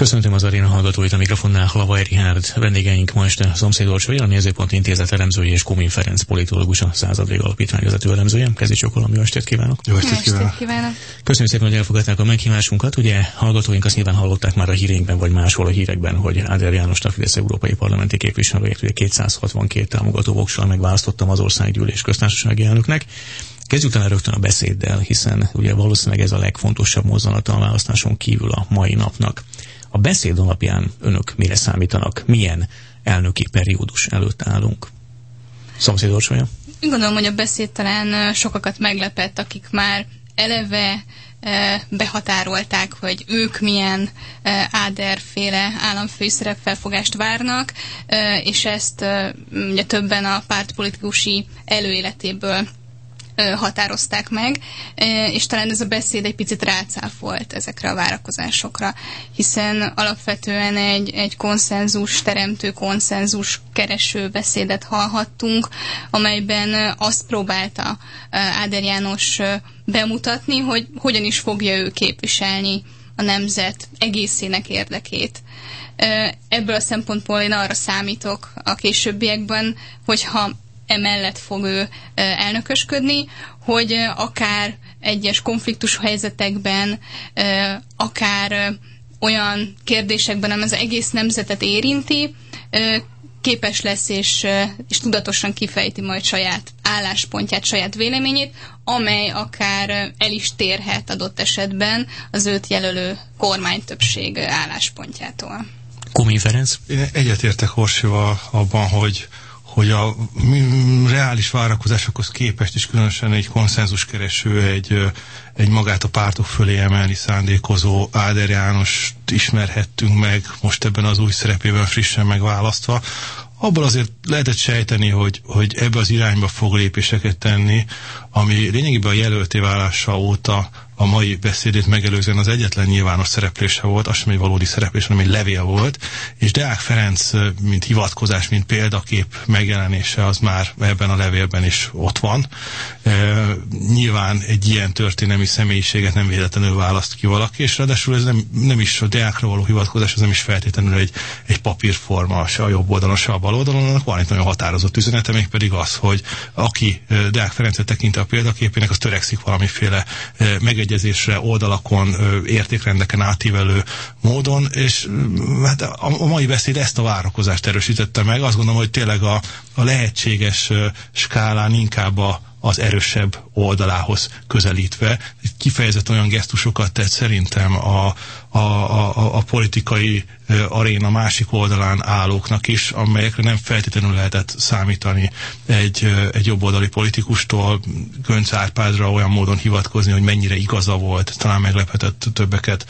Köszöntöm az aréna hallgatóit, a mikrofonnál Hlavaj Richárd, vendégeink ma este Szomszéd Orsolya, a Nézőpont Intézet elemzője és Kumin Ferenc politológus, a Századvég Alapítvány vezető elemzője. Kezdjük csokolom, jó estét kívánok! Jó estét kívánok! Köszönjük szépen, hogy elfogadták a meghívásunkat. Ugye hallgatóink azt nyilván hallották már a híreinkben, vagy máshol a hírekben, hogy Áder János, a Fidesz európai parlamenti képviselőjét, ugye 262 támogató voksal megválasztottam az országgyűlés köztársasági elnöknek. Kezdjük talán rögtön a beszéddel, hiszen ugye valószínűleg ez a legfontosabb mozzanata a választáson kívül a mai napnak. A beszéd alapján önök mire számítanak? Milyen elnöki periódus előtt állunk? Szomszéd Orsolya? Gondolom, hogy a beszéd talán sokakat meglepett, akik már eleve behatárolták, hogy ők milyen Áder-féle államfői szerepfelfogást várnak, és ezt ugye többen a pártpolitikusi előéletéből határozták meg, és talán ez a beszéd egy picit rácáfolt ezekre a várakozásokra, hiszen alapvetően egy konszenzus teremtő, konszenzus kereső beszédet hallhattunk, amelyben azt próbálta Áder János bemutatni, hogy hogyan is fogja ő képviselni a nemzet egészének érdekét. Ebből a szempontból én arra számítok a későbbiekben, hogyha emellett fog ő elnökösködni, hogy akár egyes konfliktus helyzetekben, akár olyan kérdésekben, amely az egész nemzetet érinti, képes lesz és tudatosan kifejti majd saját álláspontját, saját véleményét, amely akár el is térhet adott esetben az őt jelölő kormánytöbbség álláspontjától. Kumin Ferenc? Én egyetértek Orsival abban, hogy a reális várakozásokhoz képest is különösen egy konszenzuskereső, egy magát a pártok fölé emelni szándékozó Áder Jánost ismerhettünk meg most ebben az új szerepében frissen megválasztva. Abból azért lehetett sejteni, hogy ebbe az irányba fog lépéseket tenni, ami lényegében a jelölté válása óta a mai beszédét megelőzően az egyetlen nyilvános szereplése volt, az sem egy valódi szereplés, hanem egy levél volt, és Deák Ferenc, mint hivatkozás, mint példakép megjelenése, az már ebben a levélben is ott van. Nyilván egy ilyen történelmi személyiséget nem véletlenül választ ki valaki, és ráadásul ez nem is a Deákra való hivatkozás, ez nem is feltétlenül egy papírforma, se a jobb oldalon, se a bal oldalon, annak van egy nagyon határozott üzenete, mégpedig az, hogy aki Deák Ferencet tekinti a példaképének, az törekszik valamiféle megegyezésre, oldalakon, értékrendeken átívelő módon, és hát a mai beszéd ezt a várakozást erősítette meg. Azt gondolom, hogy tényleg a lehetséges skálán inkább az erősebb oldalához közelítve. Kifejezett olyan gesztusokat tett szerintem a politikai aréna másik oldalán állóknak is, amelyekre nem feltétlenül lehetett számítani egy jobboldali politikustól. Göncz Árpádra olyan módon hivatkozni, hogy mennyire igaza volt, talán meglephetett többeket,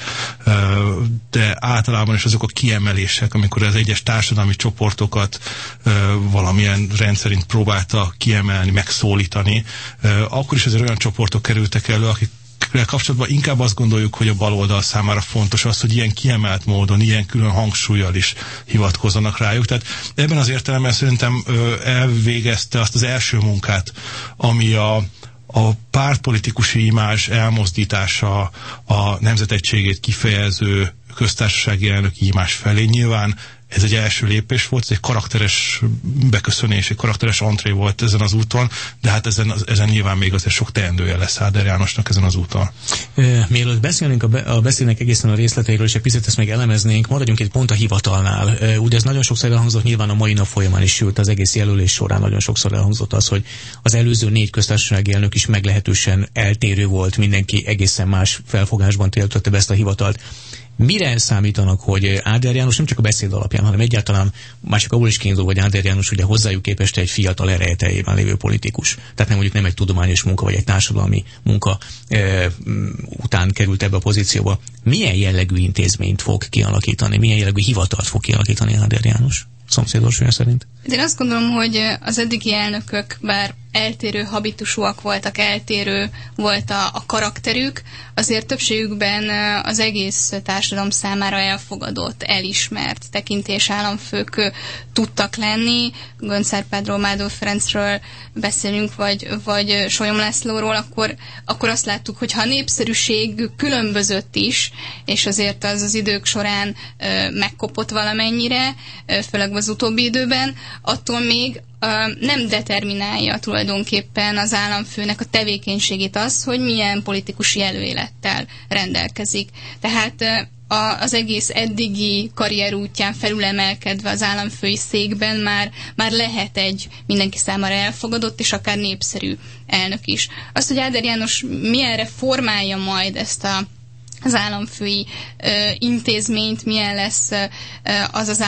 de általában is azok a kiemelések, amikor az egyes társadalmi csoportokat valamilyen rendszerint próbálta kiemelni, megszólítani, akkor is azért olyan csoportok kerültek elő, akik kapcsolatban inkább azt gondoljuk, hogy a baloldal számára fontos az, hogy ilyen kiemelt módon, ilyen külön hangsúllyal is hivatkozzanak rájuk. Tehát ebben az értelemben szerintem elvégezte azt az első munkát, ami a pártpolitikusi imázs elmozdítása, a nemzetegységét kifejező köztársasági elnöki imázs felé. Nyilván ez egy első lépés volt, ez egy karakteres beköszönés, egy karakteres entré volt ezen az úton, de hát ezen nyilván még azért sok teendője lesz Áder Jánosnak ezen az úton. Mielőtt beszélnénk a beszédnek egészen a részleteiről, és egy picit ezt meg elemeznénk, maradjunk egy pont a hivatalnál. Ugye ez nagyon sokszor elhangzott, nyilván a mai nap folyamán is, sőt az egész jelölés során nagyon sokszor elhangzott az, hogy az előző 4 köztársasági elnök is meglehetősen eltérő volt, mindenki egészen más felfogásban töltötte be ezt a hivatalt. Mire számítanak, hogy Áder János nem csak a beszéd alapján, hanem egyáltalán már csak abból is kiindul, hogy Áder János ugye hozzájuk képest egy fiatal erejteljében lévő politikus. Tehát nem egy tudományos munka, vagy egy társadalmi munka után került ebbe a pozícióba. Milyen jellegű intézményt fog kialakítani, milyen jellegű hivatalt fog kialakítani Áder János? Szomszéd Orsolya szerint? Én azt gondolom, hogy az eddigi elnökök, bár eltérő habitusúak voltak, eltérő volt a karakterük, azért többségükben az egész társadalom számára elfogadott, elismert tekintés államfők tudtak lenni. Göncz Árpádról, Mádó Ferencről beszélünk, vagy Sólyom Lászlóról, akkor azt láttuk, hogy ha a népszerűség különbözött is, és azért az idők során megkopott valamennyire, főleg az utóbbi időben, attól még nem determinálja tulajdonképpen az államfőnek a tevékenységét az, hogy milyen politikusi előélettel rendelkezik. Tehát az egész eddigi karrierútján felülemelkedve az államfői székben már lehet egy mindenki számára elfogadott és akár népszerű elnök is. Azt, hogy Áder János milyenre formálja majd ezt az államfői intézményt, milyen lesz az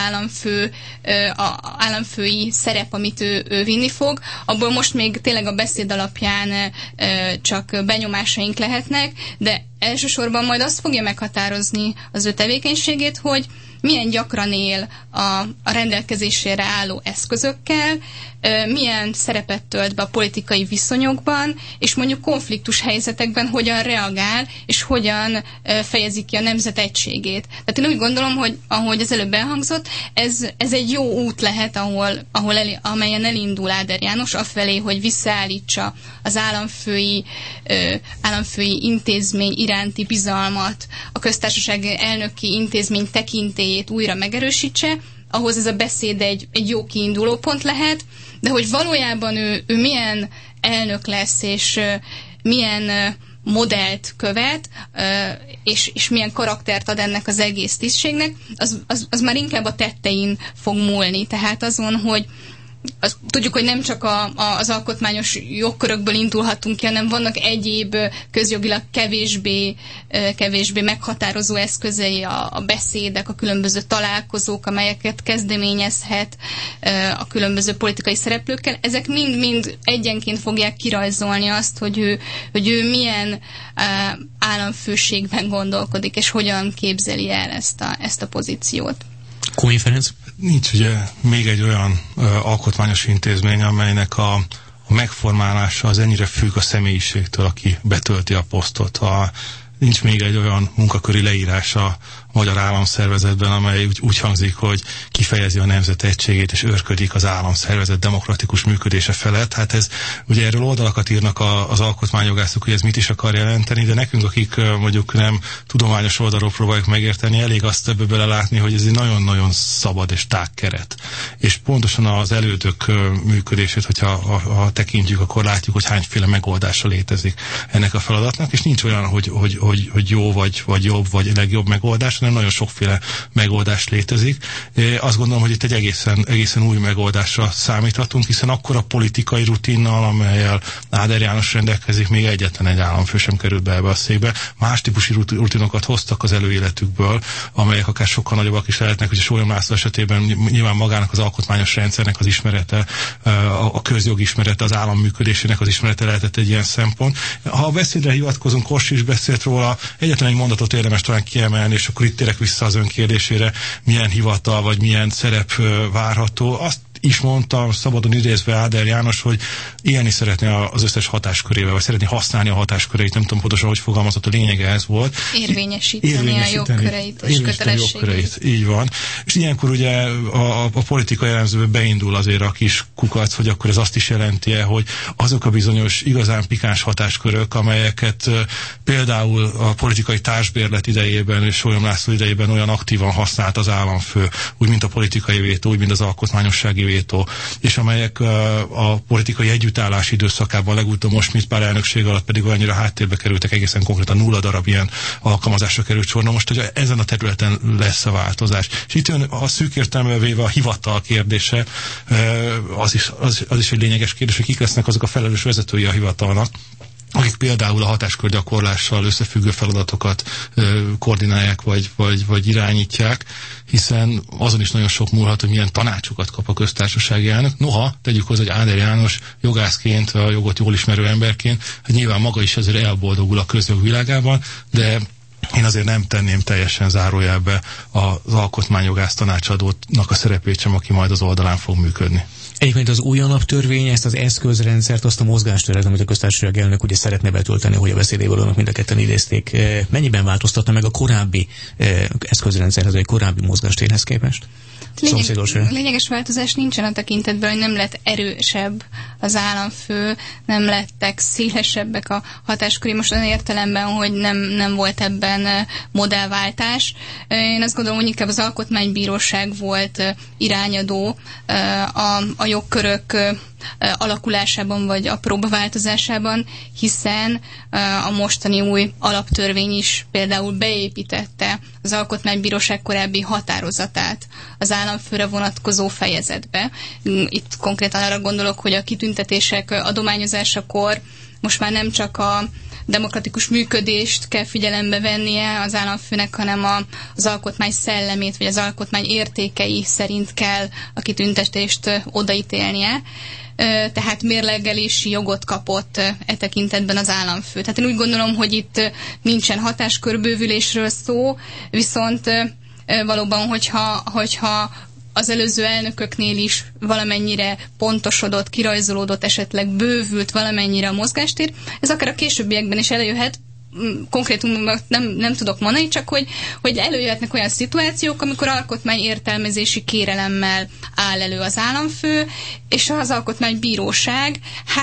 államfői szerep, amit ő vinni fog. Abból most még tényleg a beszéd alapján csak benyomásaink lehetnek, de elsősorban majd azt fogja meghatározni az ő tevékenységét, hogy milyen gyakran él a rendelkezésére álló eszközökkel, milyen szerepet tölt be a politikai viszonyokban, és mondjuk konfliktus helyzetekben hogyan reagál, és hogyan fejezi ki a nemzet egységét. Tehát én úgy gondolom, hogy ahogy az előbb elhangzott, ez egy jó út lehet, amelyen elindul Áder János afelé, hogy visszaállítsa az államfői intézmény iránti bizalmat, a köztársaság elnöki intézmény tekintélyét újra megerősítse. Ahhoz ez a beszéd egy jó kiinduló pont lehet, de hogy valójában ő milyen elnök lesz, és milyen modellt követ, és milyen karaktert ad ennek az egész tisztségnek, az már inkább a tettein fog múlni. Tehát azon, hogy tudjuk, hogy nem csak az alkotmányos jogkörökből indulhatunk ki, hanem vannak egyéb közjogilag kevésbé meghatározó eszközei, a beszédek, a különböző találkozók, amelyeket kezdeményezhet a különböző politikai szereplőkkel. Ezek mind egyenként fogják kirajzolni azt, hogy ő milyen államfőségben gondolkodik, és hogyan képzeli el ezt a pozíciót. Kónyi Ferenc? Nincs ugye még egy olyan alkotmányos intézmény, amelynek a megformálása az ennyire függ a személyiségtől, aki betölti a posztot. Nincs még egy olyan munkaköri leírása a magyar államszervezetben, amely úgy hangzik, hogy kifejezi a nemzet egységét és őrködik az államszervezet demokratikus működése felett. Hát ez, ugye erről oldalakat írnak az alkotmányjogászok, hogy ez mit is akar jelenteni, de nekünk, akik mondjuk nem tudományos oldalról próbáljuk megérteni, elég azt ebből belelátni, hogy ez egy nagyon-nagyon szabad és tág keret. És pontosan az elődök működését, hogyha tekintjük, akkor látjuk, hogy hányféle megoldása létezik ennek a feladatnak, és nincs olyan, hogy jó vagy jobb, vagy legjobb megoldás, hanem nagyon sokféle megoldás létezik. Azt gondolom, hogy itt egy egészen új megoldásra számíthatunk, hiszen akkor a politikai rutinnal, amellyel Áder János rendelkezik, még egyetlen egy államfő sem került be ebbe a székbe. Más típusú rutinokat hoztak az előéletükből, amelyek akár sokkal nagyobbak is lehetnek, hogy a Sólyom László esetében nyilván magának az alkotmányos rendszernek az ismerete, a közjog ismerete, az állam működésének az ismerete lehetett egy ilyen szempont. Ha a beszédre hivatkozunk, Kossi is beszélt róla, egyetlen egy mondatot érdemes talán kiemelni, és akkor itt térek vissza az ön kérdésére, milyen hivatal vagy milyen szerep várható. Azt is mondta, szabadon idézve Áder János, hogy élni szeretné az összes hatáskörével, vagy szeretné használni a hatásköreit, nem tudom pontosan, hogy fogalmazott, a lényege ez volt. Érvényesíteni a jogköreit és kötelességeit. Így van. És ilyenkor ugye a politikai elemzőben beindul azért a kis kukac, hogy akkor ez azt is jelenti-e, hogy azok a bizonyos igazán pikáns hatáskörök, amelyeket például a politikai társbérlet idejében és Sólyom László idejében olyan aktívan használt az államfő, úgy mint a politikai vétó, úgy mint az alkotmányossági vétó, és amelyek a politikai együttállás időszakában, legutóbb most Mispár elnökség alatt pedig olyannyira háttérbe kerültek, egészen konkrétan 0 darab ilyen alkalmazásra került sor. Na most, hogy ezen a területen lesz a változás. És itt jön a szűk értelművel véve a hivatal kérdése, az is egy lényeges kérdés, hogy kik lesznek azok a felelős vezetői a hivatalnak, akik például a hatáskörgyakorlással összefüggő feladatokat koordinálják vagy irányítják, hiszen azon is nagyon sok múlhat, hogy milyen tanácsokat kap a köztársasági elnök. Noha, tegyük hozzá, hogy Áder János jogászként, a jogot jól ismerő emberként, hát nyilván maga is ezért elboldogul a közjog világában, de én azért nem tenném teljesen zárójelbe az alkotmányjogász tanácsadónak a szerepét sem, aki majd az oldalán fog működni. Egyébként az új alaptörvény ezt az eszközrendszert, azt a mozgásteret, amit a köztársaság elnök ugye szeretne betölteni, hogy a beszédéből önök mind a ketten idézték, mennyiben változtatta meg a korábbi eszközrendszerhez, vagy a korábbi mozgástérhez képest? Lényeges változás nincsen a tekintetben, hogy nem lett erősebb az államfő, nem lettek szélesebbek a hatásköri, most olyan értelemben, hogy nem volt ebben modellváltás. Én azt gondolom, hogy inkább az alkotmánybíróság volt irányadó a jogkörök alakulásában vagy apróbb változásában, hiszen a mostani új alaptörvény is például beépítette az Alkotmánybíróság korábbi határozatát az államfőre vonatkozó fejezetbe. Itt konkrétan arra gondolok, hogy a kitüntetések adományozásakor most már nem csak a demokratikus működést kell figyelembe vennie az államfőnek, hanem az alkotmány szellemét, vagy az alkotmány értékei szerint kell a kitüntetést odaítélnie. Tehát mérlegelési jogot kapott e tekintetben az államfő. Tehát én úgy gondolom, hogy itt nincsen hatáskörbővülésről szó, viszont valóban, hogyha az előző elnököknél is valamennyire pontosodott, kirajzolódott, esetleg bővült valamennyire a mozgástér, ez akár a későbbiekben is előjöhet, konkrétumban nem tudok mondani, csak hogy előjöhetnek olyan szituációk, amikor alkotmány értelmezési kérelemmel áll elő az államfő, és az alkotmánybíróság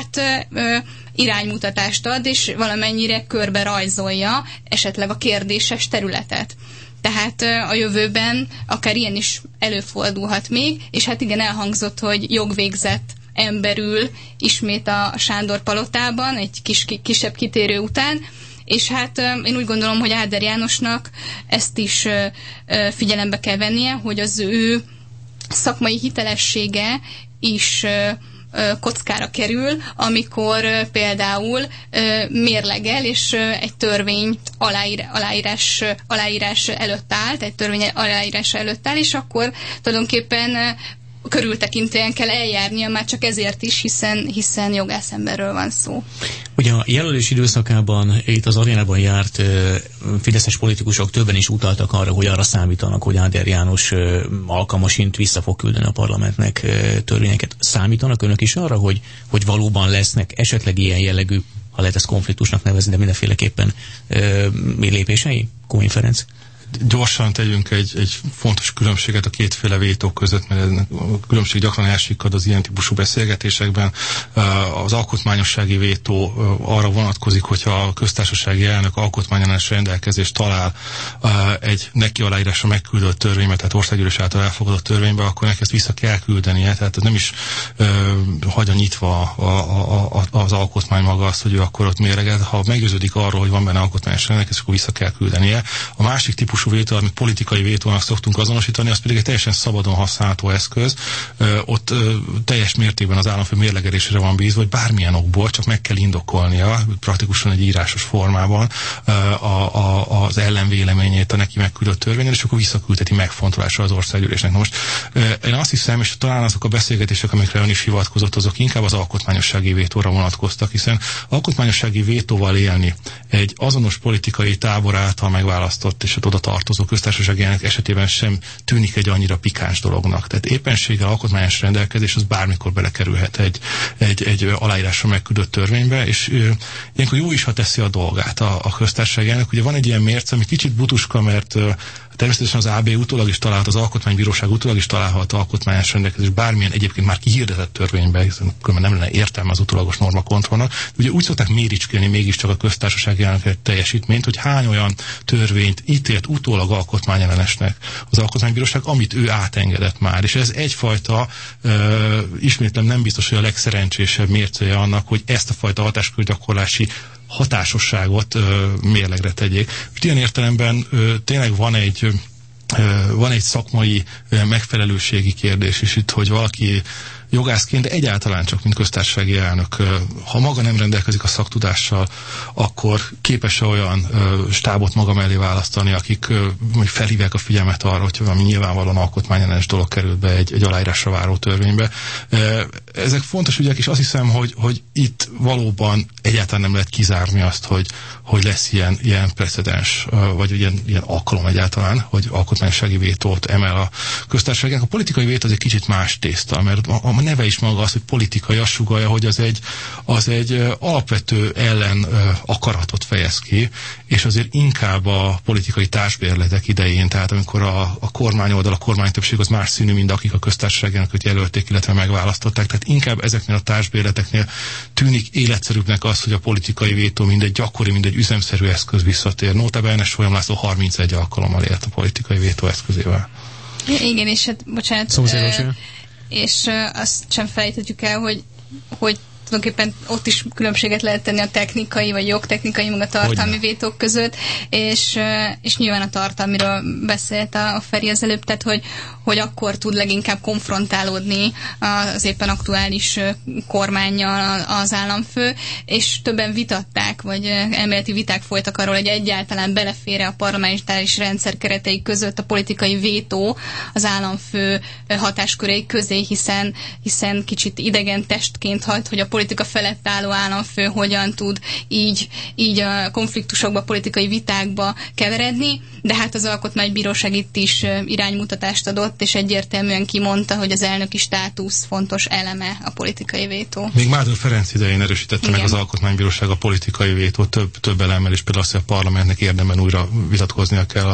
iránymutatást ad, és valamennyire körbe rajzolja esetleg a kérdéses területet. Tehát a jövőben akár ilyen is előfordulhat még, és hát igen, elhangzott, hogy jogvégzett ember ül ismét a Sándor palotában, egy kisebb kitérő után, és hát én úgy gondolom, hogy Áder Jánosnak ezt is figyelembe kell vennie, hogy az ő szakmai hitelessége is kockára kerül, amikor például mérlegel, és egy törvény aláírás előtt állt, egy törvény aláírása előtt áll, és akkor tulajdonképpen körültekintően kell eljárnia, már csak ezért is, hiszen jogászemberről van szó. Ugye a jelölés időszakában itt az arénában járt fideszes politikusok többen is utaltak arra, hogy arra számítanak, hogy Áder János alkalmasint vissza fog küldeni a parlamentnek törvényeket. Számítanak önök is arra, hogy valóban lesznek esetleg ilyen jellegű, ha lehet ezt konfliktusnak nevezni, de mindenféleképpen lépései? Kóin Ferenc? Gyorsan tegyünk egy fontos különbséget a kétféle vétó között, mert a különbség gyakran elsikad az ilyen típusú beszélgetésekben. Az alkotmányossági vétó arra vonatkozik, hogyha a köztársasági elnök alkotmányellenes rendelkezést talál egy neki aláírásra megküldött törvénybe, tehát országgyűlés által elfogadott törvénybe, akkor neki ezt vissza kell küldenie, tehát ez nem is hagyja nyitva az alkotmány maga azt, hogy ő akkor ott mérleget. Ha meggyőződik arról, hogy van benne alkotmányos rendelkezés, akkor vissza kell küldenie. A másik típusú vétó, amit politikai vétónak szoktunk azonosítani, az pedig egy teljesen szabadon használható eszköz. Ott teljes mértékben az államfő mérlegelésére van bízva, hogy bármilyen okból, csak meg kell indokolnia, praktikusan egy írásos formában az ellenvéleményét a neki megküldött törvényen, és akkor visszaküldheti megfontolásra az országgyűlésnek. Na most én azt hiszem, és talán azok a beszélgetések, amikre ön is hivatkozott, azok inkább az alkotmányossági vétóra vonatkoztak, hiszen alkotmányossági vétóval élni egy azonos politikai tábor által megválasztott és oda tartozó köztársasági elnök esetében sem tűnik egy annyira pikáns dolognak. Tehát éppenséggel alkotmányos rendelkezés az bármikor belekerülhet egy aláírásra megküldött törvénybe, és ilyenkor jó is, ha teszi a dolgát a köztársasági elnök. Ugye van egy ilyen mérce, ami kicsit butuska, mert természetesen az AB utólag is találhat, az Alkotmánybíróság utólag is találhat alkotmányos rendelkezés bármilyen egyébként már kihirdetett törvénybe, hiszen különben nem lenne értelme az utólagos normakontrollnak. Ugye úgy szokták méricskélni mégiscsak a köztársasági elnök teljesítményt, hogy hány olyan törvényt ítélt utólag alkotmányellenesnek az Alkotmánybíróság, amit ő átengedett már. És ez egyfajta, ismétlem nem biztos, hogy a legszerencsésebb mércéje annak, hogy ezt a fajta hatáskörgyakorlási hatásosságot mérlegre tegyék. És ilyen értelemben tényleg van egy szakmai megfelelőségi kérdés is itt, hogy valaki jogászként, de egyáltalán csak mint köztársasági elnök. Ha maga nem rendelkezik a szaktudással, akkor képes olyan stábot maga mellé választani, akik felhívják a figyelmet arra, hogy valami nyilvánvalóan alkotmányellenes dolog került be egy aláírásra váró törvénybe. Ezek fontos ügyek, és azt hiszem, hogy itt valóban egyáltalán nem lehet kizárni azt, hogy lesz ilyen precedens, vagy ilyen alkalom egyáltalán, hogy alkotmányossági vétót emel a köztársaságnak. A politikai vétó az egy kicsit más tészta, mert a neve is maga az, hogy politikai, azt sugallja, hogy az egy alapvető ellen akaratot fejez ki, és azért inkább a politikai társbérletek idején, tehát amikor a kormányoldal, a kormánytöbbség az más színű, mint akik a köztársaságnak jelölték, illetve megválasztották, tehát inkább ezeknél a társbérleteknél tűnik életszerűbbnek az, hogy a politikai vétó mindegy gyakori, mindegy üzemszerű eszköz visszatér. Nótabene Sólyom László 31 alkalommal élt a politikai vétó eszközével. Igen, és hát, bocsánat, és azt sem felejthetjük el, hogy tulajdonképpen ott is különbséget lehet tenni a technikai, vagy jogtechnikai, meg a tartalmi vétók között, és nyilván a tartalmiról beszélt a Feri az előbb, tehát hogy akkor tud leginkább konfrontálódni az éppen aktuális kormánnyal az államfő, és többen vitatták, vagy elméleti viták folytak arról, hogy egyáltalán belefér a parlamentáris rendszer keretei között a politikai vétó az államfő hatáskörei közé, hiszen kicsit idegen testként hat, hogy a politika felett álló államfő hogyan tud így a konfliktusokba, politikai vitákba keveredni, de hát az Alkotmánybíróság itt is iránymutatást adott, és egyértelműen kimondta, hogy az elnöki státusz fontos eleme a politikai vétó. Még Mádor Ferenc idején erősítette meg az Alkotmánybíróság a politikai vétót több elemmel, és például azt, hogy a parlamentnek érdemben újra vitatkoznia kell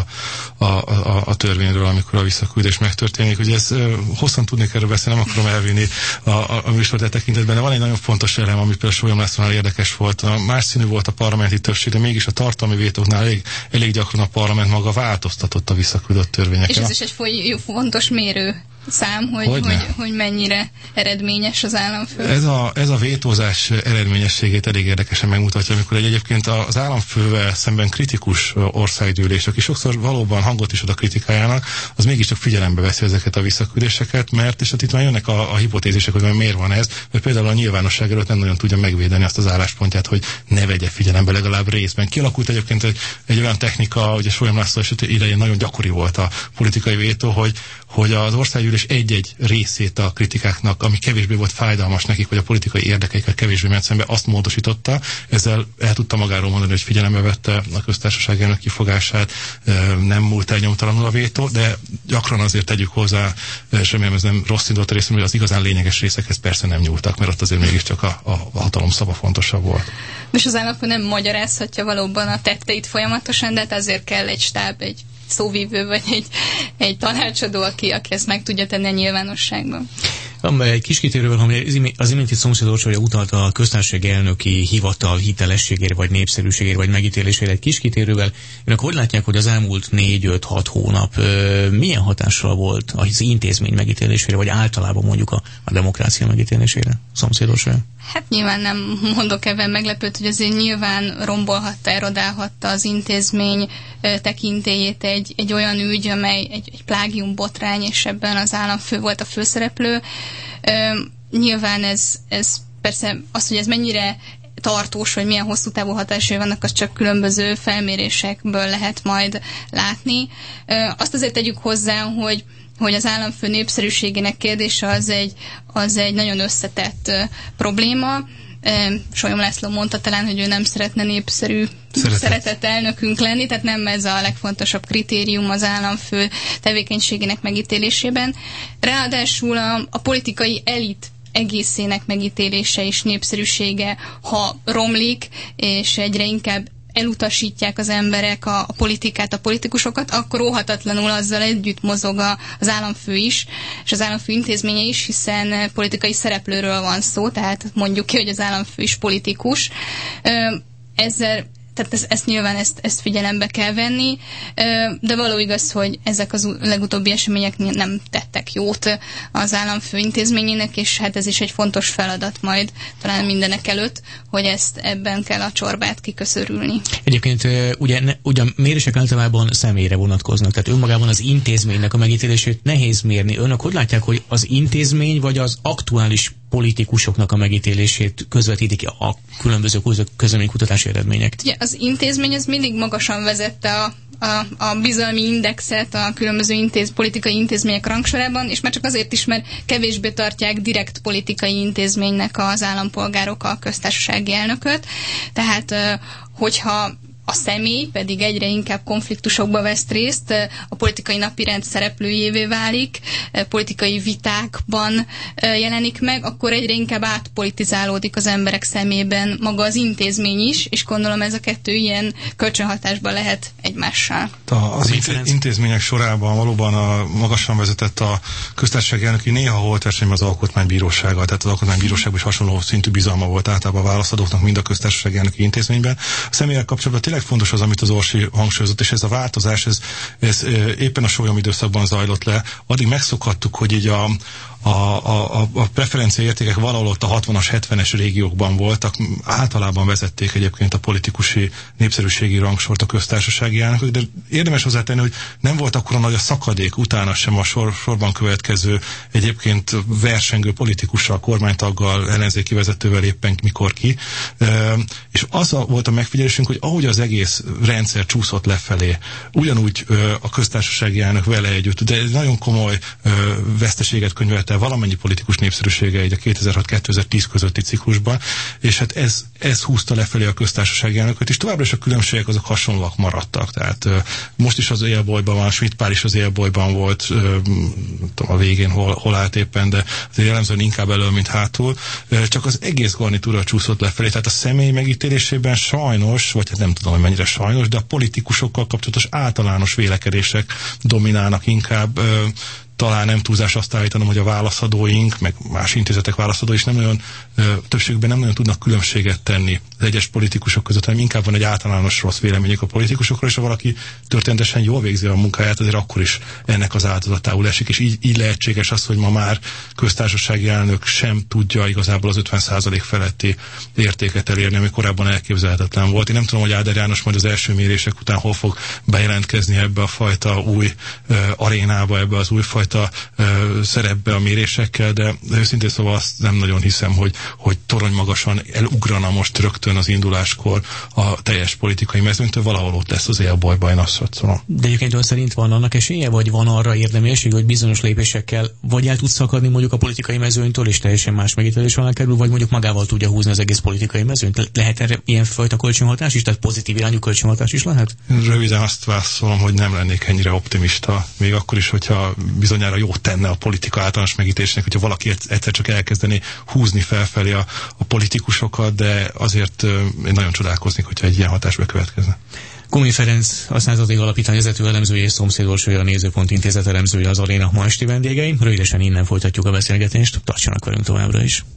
a törvényről, amikor a visszaküldés megtörténik. Ugye ez hosszan tudnék erről beszélni, nem akarom elvinni a műsor tekintetben, de van egy nagyon fontos elem, ami például Sólyom Lászlónál érdekes volt. Más színű volt a parlamenti többség, de mégis a tartalmi vétóknál elég gyakran a parlament maga változtatott a visszaküldött törvényeken. És ez is egy fontos mérő szám, hogy mennyire eredményes az államfő. Ez a vétózás eredményességét elég érdekesen megmutatja, amikor egyébként az államfővel szemben kritikus országgyűlés, aki sokszor valóban hangot is ad a kritikájának, az mégiscsak figyelembe veszi ezeket a visszaküldéseket, mert és itt már jönnek a hipotézisek, hogy miért van ez, mert például a nyilvánosság előtt nem nagyon tudja megvédeni azt az álláspontját, hogy ne vegye figyelembe legalább részben. Kialakult egyébként egy olyan technika, ugye Sólyom László idején nagyon gyakori volt a politikai vétó, hogy az országgyűlés egy-egy részét a kritikáknak, ami kevésbé volt fájdalmas nekik, vagy a politikai érdekeikkel kevésbé ment szembe, azt módosította, ezzel el tudta magáról mondani, hogy figyelembe vette a köztársaság elnök kifogását, nem múlt el nyomtalanul a vétó, de gyakran azért tegyük hozzá, és remélem ez nem rossz indulat részemről, hogy az igazán lényeges részekhez persze nem nyúltak, mert ott azért mégiscsak a hatalom szava fontosabb volt. És az államfő nem magyarázhatja valóban a tetteit folyamatosan, de hát azért kell egy stáb, egy szóvívő, vagy egy tanácsadó, aki ezt meg tudja tenni a nyilvánosságban. Egy kis kitérővel, az iménti szomszédországja utalta a köztársasági elnöki hivatal hitelességére, vagy népszerűségére, vagy megítélésére. Egy kis kitérővel, önök hogy látják, hogy az elmúlt 4-5-6 hónap milyen hatással volt az intézmény megítélésére, vagy általában mondjuk a demokrácia megítélésére szomszédország? Hát nyilván nem mondok ebben meglepőt, hogy azért nyilván rombolhatta, erodálhatta az intézmény tekintélyét egy olyan ügy, amely egy plágium botrány, és ebben az államfő volt a főszereplő. Nyilván ez persze az, hogy ez mennyire tartós, vagy milyen hosszú távú hatásai vannak, az csak különböző felmérésekből lehet majd látni. Azt azért tegyük hozzá, hogy az államfő népszerűségének kérdése az egy nagyon összetett probléma. Sólyom László mondta talán, hogy ő nem szeretne népszerű, szeretett elnökünk lenni, tehát nem ez a legfontosabb kritérium az államfő tevékenységének megítélésében. Ráadásul a politikai elit egészének megítélése és népszerűsége, ha romlik, és egyre inkább elutasítják az emberek a politikát, a politikusokat, akkor óhatatlanul azzal együtt mozog az államfő is, és az államfő intézménye is, hiszen politikai szereplőről van szó, tehát mondjuk ki, hogy az államfő is politikus. Ezzel tehát ezt nyilván ezt figyelembe kell venni, de való igaz, hogy ezek az legutóbbi események nem tettek jót az államfő intézményének, és hát ez is egy fontos feladat majd talán mindenek előtt, hogy ebben kell a csorbát kiköszörülni. Egyébként ugyan mérések általában személyre vonatkoznak, tehát önmagában az intézménynek a megítélését nehéz mérni. Önök hogy látják, hogy az intézmény vagy az aktuális politikusoknak a megítélését közvetítik a különböző közleménykutatási eredmények? Ugye az intézmény az mindig magasan vezette a bizalmi indexet a különböző politikai intézmények rangsorában, és már csak azért is, mert kevésbé tartják direkt politikai intézménynek az állampolgárok a köztársasági elnököt. Tehát, hogyha a személy pedig egyre inkább konfliktusokba vesz részt, a politikai napirend szereplőjévé válik, politikai vitákban jelenik meg, akkor egyre inkább átpolitizálódik az emberek szemében maga az intézmény is, és gondolom ez a kettő ilyen kölcsönhatásban lehet egymással. Az intézmények sorában valóban magasan vezetett a köztársasági elnöki, néha volt versenyben az alkotmánybírósággal, tehát az alkotmánybíróságban is hasonló szintű bizalma volt általában a válaszadóknak mind a köztársasági elnöki intézményben. A személyek kapcsolatban tényleg fontos az, amit az Orsi hangsúlyozott, és ez a változás, ez éppen a sólyom időszakban zajlott le. Addig megszokhattuk, hogy így a preferencia értékek valahol ott a 60-as, 70-es régiókban voltak, általában vezették egyébként a politikusi népszerűségi rangsort a köztársasági elnökök, de érdemes hozzátenni, hogy nem volt akkora nagy a szakadék utána sem a sorban következő egyébként versengő politikussal, kormánytaggal, ellenzéki vezetővel éppen mikor ki. És az volt a megfigyelésünk, hogy ahogy az egész rendszer csúszott lefelé, ugyanúgy a köztársasági elnök vele együtt, de egy nagyon komoly veszteséget könyvelte valamennyi politikus népszerűsége így a 2006-2010 közötti ciklusban, és hát ez húzta lefelé a köztársasági elnököt, és továbbra is a különbségek azok hasonlóak maradtak. Tehát most is az élbolyban van, Schmidt Pál is az élbolyban volt, a végén hol állt éppen, de azért jellemzően inkább elől, mint hátul. Csak az egész garnitúra csúszott lefelé, tehát a személy megítélésében sajnos, vagy hát nem tudom, hogy mennyire sajnos, de a politikusokkal kapcsolatos általános vélekedések dominálnak inkább. Talán nem túlzás azt állítanom, hogy a válaszadóink, meg más intézetek válaszadói is nem olyan, többségükben nem nagyon tudnak különbséget tenni az egyes politikusok között, hanem inkább van egy általános rossz véleményük a politikusokról, és ha valaki történetesen jól végzi a munkáját, azért akkor is ennek az áldozatául esik, és így lehetséges az, hogy ma már köztársasági elnök sem tudja igazából az 50% feletti értéket elérni, ami korábban elképzelhetetlen volt. Én nem tudom, hogy Áder János majd az első mérések után hol fog bejelentkezni ebbe a fajta új arénába, ebbe az újfajta szerepbe a mérésekkel, de őszintén szóval azt nem nagyon hiszem, hogy torony magasan elugrana most rögtön az induláskor a teljes politikai mezőntől, valahol ott lesz az élbolyban, én azt szólom. De egyébként ön szerint van annak esélye, vagy van arra érdemesség, hogy bizonyos lépésekkel vagy el tud szakadni mondjuk a politikai mezőnytől, és teljesen más megítélés alá kerül, vagy mondjuk magával tudja húzni az egész politikai mezőnyt? Lehet erre ilyenfajta kölcsönhatás is, tehát pozitív irányú kölcsönhatás is lehet? Röviden azt válaszolom, hogy nem lennék ennyire optimista, még akkor is, hogyha bizonyára jót tenne a politika általános megítélésnek, hogyha valaki egyszer csak elkezdené húzni felfelé a politikusokat, de azért én nagyon csodálkoznék, hogyha egy ilyen hatás bekövetkezne. Gumi Ferenc, a Századig Alapítvány vezető elemzője és szomszédorsolya, a Nézőpont Intézet elemzője az aréna ma esti vendégeim. Rövidesen innen folytatjuk a beszélgetést, tartsanak velünk továbbra is.